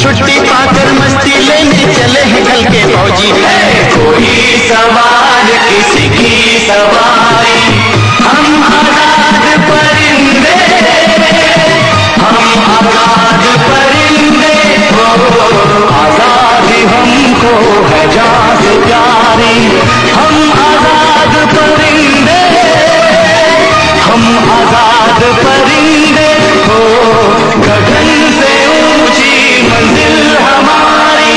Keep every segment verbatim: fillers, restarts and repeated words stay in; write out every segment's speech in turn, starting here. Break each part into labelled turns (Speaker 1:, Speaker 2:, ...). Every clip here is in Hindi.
Speaker 1: छुट्टी पाकर मस्ती लेने चले हैं कल के फौजी। है कोई सवार किसी की सवारी, हम आजाद परिंदे, हम आजाद परिंदे, हो आजादी हमको है जान से प्यारी। हम आजाद परिंदे, हम आजाद परिंदे, हो गगन से ऊंची मंजिल हमारी।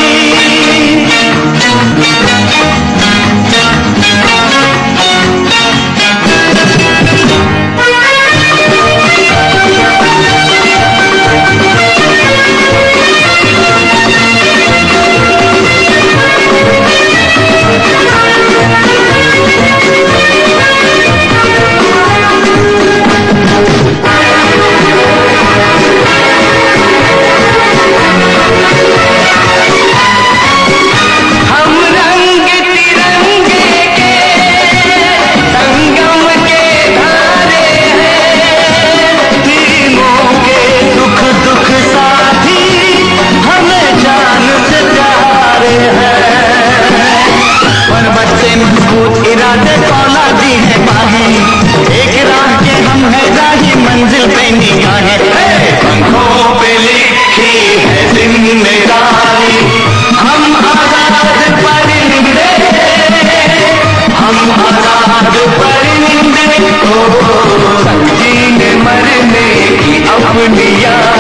Speaker 1: इरादे फौलादी है बाहें, एक राह के हम है राही, मंजिल पे निगाहें, पंखों पे लिखी है जिम्मेदारी। हम आजाद परिंदे, हम आजाद परिंदे, को जीने मरने की अपनी याद।